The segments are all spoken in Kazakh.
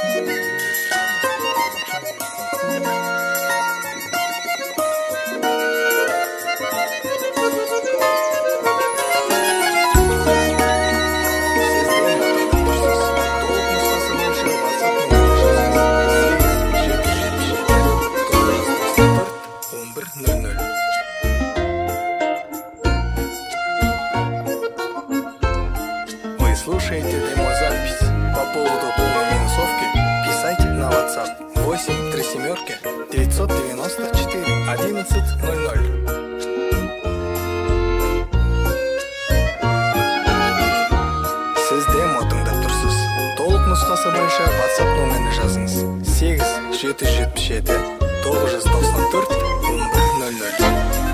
Слушайте демозапись. По поводу полной минусовки писайте на WhatsApp 8 3 семерки 994 1100. Siz demo tыңдап тұрсыз. Толық нұсқасы бойынша WhatsApp нөмірін жазыңыз. 8 777 994 1100.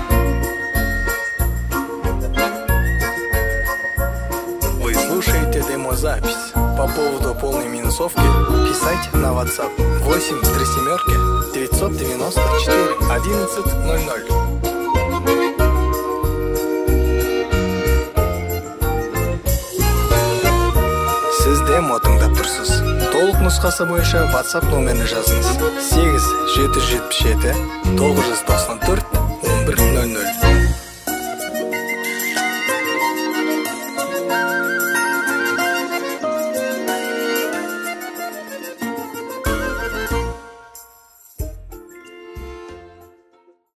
Слушайте демозапись. По поводу полной минусовки писайте на WhatsApp 8 3 семерки 994 1100. Сіз демо тыңдап тұрсыз. Толық нұсқасы бойынша WhatsApp нөмірін жазыңыз. 8 777 994 1100.